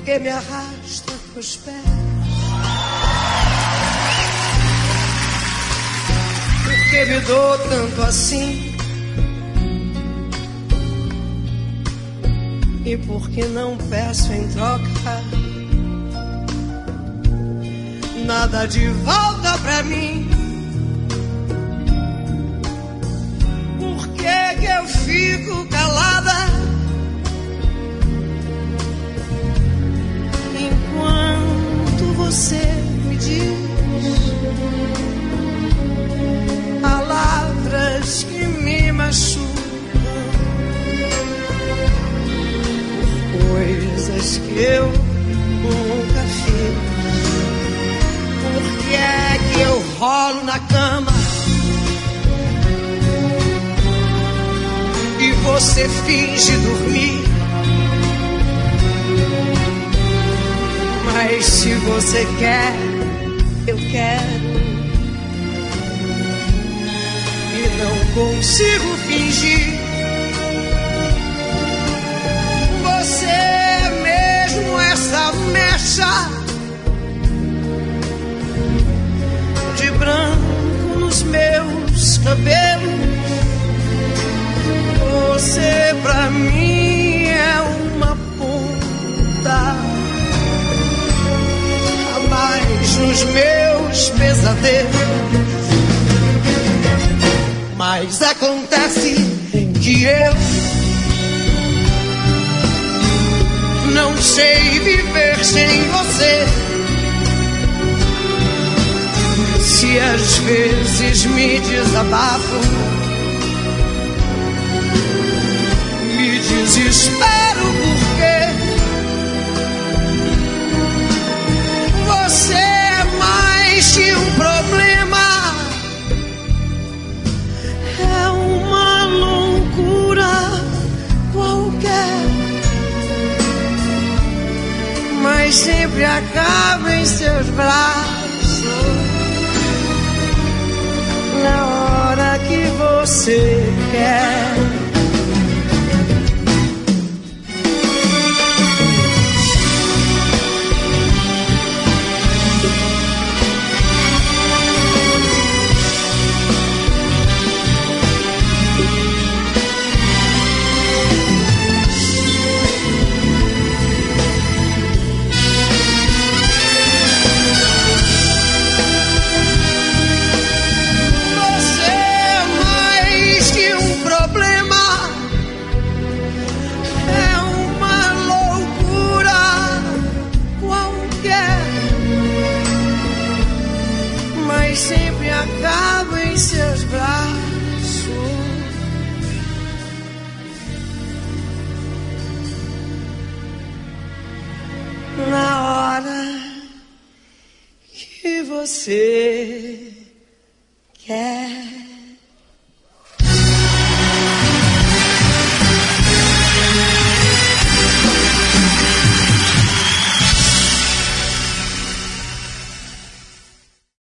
que me arrasta com os pés? Por que me dou tanto assim? E por que não peço em troca nada de volta pra mim? Por que eu fico calada enquanto você me diz palavras que me machucam, coisas que eu nunca fiz? Por que é que eu rolo na cama e você finge dormir? Mas se você quer, eu quero, e não consigo fingir. Você é mesmo essa mecha de branco nos meus cabelos. Você pra mim é uma ponta a mais nos meus pesadelos. Mas acontece que eu não sei viver sem você. Se às vezes me desabafo, me desespero porque você é mais que um problema. É uma loucura qualquer, mas sempre acaba em seus braços na hora que você quer. Acaba em seus braços na hora que você quer.